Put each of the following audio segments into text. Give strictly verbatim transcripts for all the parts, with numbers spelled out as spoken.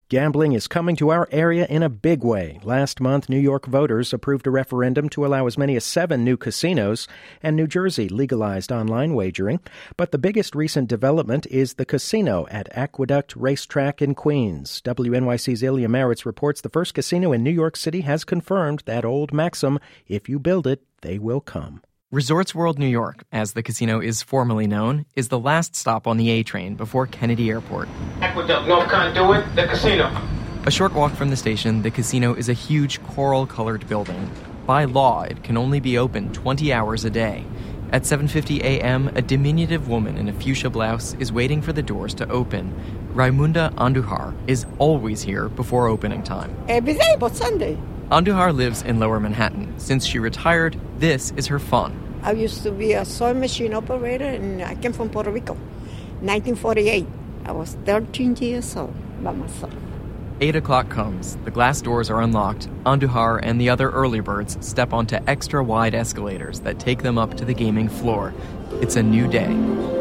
Gambling is coming to our area in a big way. Last month, New York voters approved a referendum to allow as many as seven new casinos, and New Jersey legalized online wagering. But the biggest recent development is the casino at Aqueduct Racetrack in Queens. W N Y C's Ilya Maritz reports the first casino in New York City has confirmed that old maxim, if you build it, they will come. Resorts World New York, as the casino is formally known, is the last stop on the A train before Kennedy Airport. Aqueduct, North Conduit, the casino. A short walk from the station, the casino is a huge coral-colored building. By law, it can only be open twenty hours a day. At seven fifty a.m., a diminutive woman in a fuchsia blouse is waiting for the doors to open. Raimunda Andujar is always here before opening time. Every day but Sunday. Andujar lives in Lower Manhattan. Since she retired, this is her fun. I used to be a sewing machine operator, and I came from Puerto Rico. nineteen forty-eight. I was thirteen years old by myself. Eight o'clock comes. The glass doors are unlocked. Andujar and the other early birds step onto extra-wide escalators that take them up to the gaming floor. It's a new day.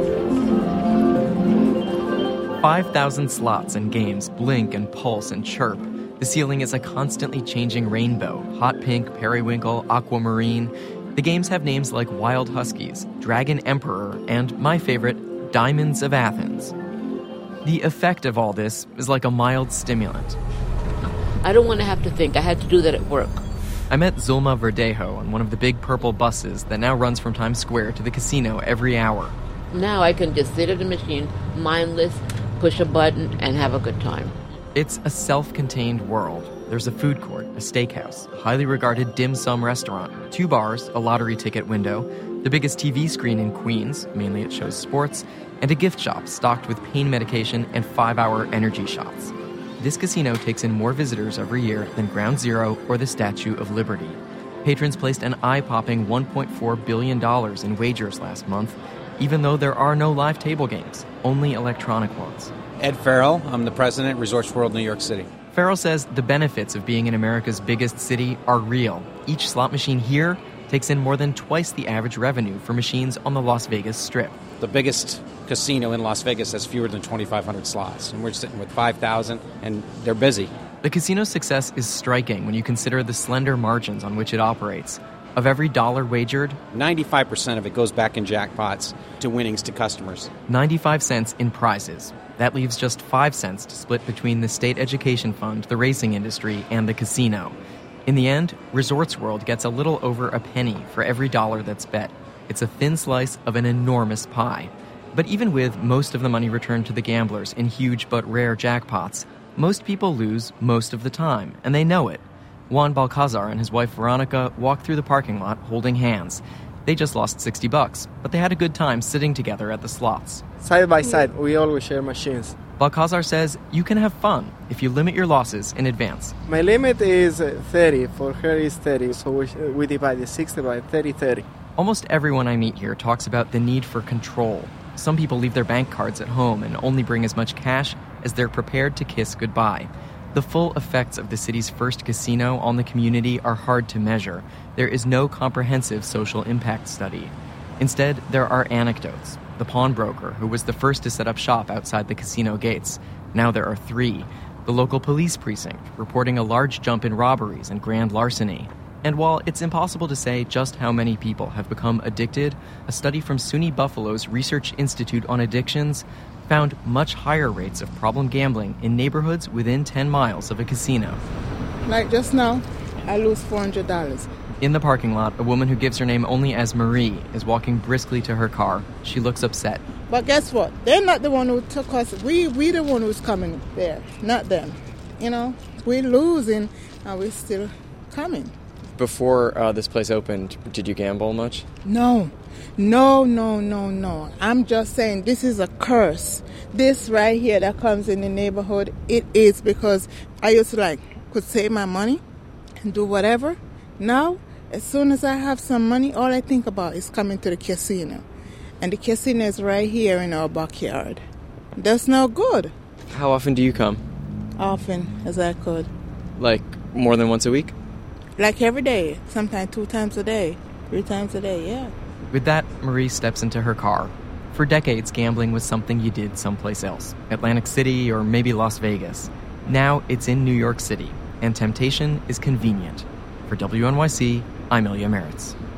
five thousand slots and games blink and pulse and chirp. The ceiling is a constantly changing rainbow, hot pink, periwinkle, aquamarine. The games have names like Wild Huskies, Dragon Emperor, and my favorite, Diamonds of Athens. The effect of all this is like a mild stimulant. I don't want to have to think. I had to do that at work. I met Zulma Verdejo on one of the big purple buses that now runs from Times Square to the casino every hour. Now I can just sit at a machine, mindless, push a button, and have a good time. It's a self-contained world. There's a food court, a steakhouse, a highly regarded dim sum restaurant, two bars, a lottery ticket window, the biggest T V screen in Queens, mainly it shows sports, and a gift shop stocked with pain medication and five-hour energy shots. This casino takes in more visitors every year than Ground Zero or the Statue of Liberty. Patrons placed an eye-popping one point four billion dollars in wagers last month, even though there are no live table games, only electronic ones. Ed Farrell, I'm the president of Resorts World New York City. Farrell says the benefits of being in America's biggest city are real. Each slot machine here takes in more than twice the average revenue for machines on the Las Vegas Strip. The biggest casino in Las Vegas has fewer than twenty-five hundred slots, and we're sitting with five thousand, and they're busy. The casino's success is striking when you consider the slender margins on which it operates. Of every dollar wagered, ninety-five percent of it goes back in jackpots to winnings to customers. ninety-five cents in prizes. That leaves just five cents to split between the state education fund, the racing industry, and the casino. In the end, Resorts World gets a little over a penny for every dollar that's bet. It's a thin slice of an enormous pie. But even with most of the money returned to the gamblers in huge but rare jackpots, most people lose most of the time, and they know it. Juan Balcazar and his wife Veronica walk through the parking lot holding hands. They just lost sixty bucks, but they had a good time sitting together at the slots. Side by side, we always share machines. Balcazar says you can have fun if you limit your losses in advance. My limit is thirty. For her is thirty, so we, we divide the sixty by thirty thirty. Almost everyone I meet here talks about the need for control. Some people leave their bank cards at home and only bring as much cash as they're prepared to kiss goodbye. The full effects of the city's first casino on the community are hard to measure. There is no comprehensive social impact study. Instead, there are anecdotes. The pawnbroker, who was the first to set up shop outside the casino gates. Now there are three. The local police precinct, reporting a large jump in robberies and grand larceny. And while it's impossible to say just how many people have become addicted, a study from SUNY Buffalo's Research Institute on Addictions found much higher rates of problem gambling in neighborhoods within ten miles of a casino. Like just now, I lose four hundred dollars. In the parking lot, a woman who gives her name only as Marie is walking briskly to her car. She looks upset. But guess what? They're not the one who took us. We we the one who's coming there, not them. You know, we're losing and we're still coming. Before uh, this place opened, did you gamble much? No, no, no, no, no. I'm just saying this is a curse. This right here that comes in the neighborhood, it is because I used to like could save my money and do whatever. Now, as soon as I have some money, all I think about is coming to the casino. And the casino is right here in our backyard. That's no good. How often do you come? Often as I could. Like more than once a week? Like every day, sometimes two times a day, three times a day, yeah. With that, Marie steps into her car. For decades, gambling was something you did someplace else, Atlantic City or maybe Las Vegas. Now it's in New York City, and temptation is convenient. For W N Y C, I'm Ilya Meritz.